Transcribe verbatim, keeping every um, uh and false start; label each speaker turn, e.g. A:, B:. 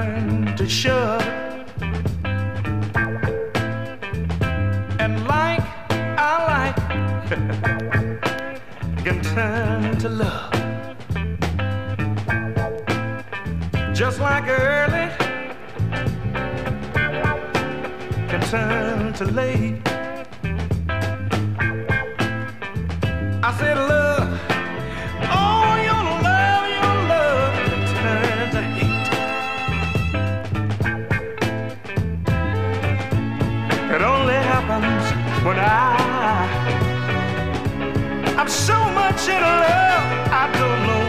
A: turn to shove. And like I like can turn to love. Just like early can turn to late. I said love, oh your love, your love can turn to hate. It only happens when I I'm so much in love I don't know